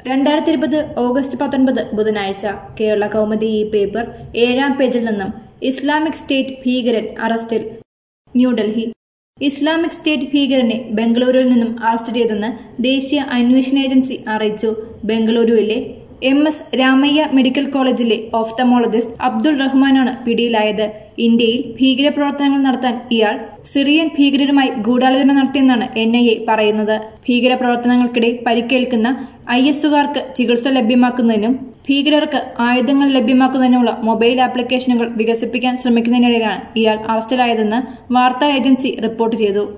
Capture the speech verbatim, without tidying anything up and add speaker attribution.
Speaker 1: രണ്ടായിരത്തി ഇരുപത് ഓഗസ്റ്റ് പത്തൊൻപത് ബുധനാഴ്ച കേരള കൗമുദി ഈ പേപ്പർ ഏഴാം പേജിൽ നിന്നും ഇസ്ലാമിക് സ്റ്റേറ്റ് ഭീകരൻ അറസ്റ്റിൽ. ന്യൂഡൽഹി. ഇസ്ലാമിക് സ്റ്റേറ്റ് ഭീകരനെ ബംഗളൂരുവിൽ നിന്നും അറസ്റ്റ് ചെയ്തെന്ന് ദേശീയ അന്വേഷണ ഏജൻസി അറിയിച്ചു. ബംഗളൂരുവിലെ എം എസ് രാമയ്യ മെഡിക്കൽ കോളേജിലെ ഓഫ്തമോളജിസ്റ്റ് അബ്ദുൾ റഹ്മാനാണ് പിടിയിലായത്. ഇന്ത്യയിൽ ഭീകരപ്രവർത്തനങ്ങൾ നടത്താൻ ഇയാൾ സിറിയൻ ഭീകരരുമായി ഗൂഢാലോചന നടത്തിയെന്നാണ് എൻ ഐ എ പറയുന്നത്. ഭീകരപ്രവർത്തനങ്ങൾക്കിടെ പരിക്കേൽക്കുന്ന ഐ എസുകാർക്ക് ചികിത്സ ലഭ്യമാക്കുന്നതിനും ഭീകരർക്ക് ആയുധങ്ങൾ ലഭ്യമാക്കുന്നതിനുമുള്ള മൊബൈൽ ആപ്ലിക്കേഷനുകൾ വികസിപ്പിക്കാൻ ശ്രമിക്കുന്നതിനിടയിലാണ് ഇയാൾ അറസ്റ്റിലായതെന്ന് വാർത്താ ഏജൻസി റിപ്പോർട്ട് ചെയ്തു.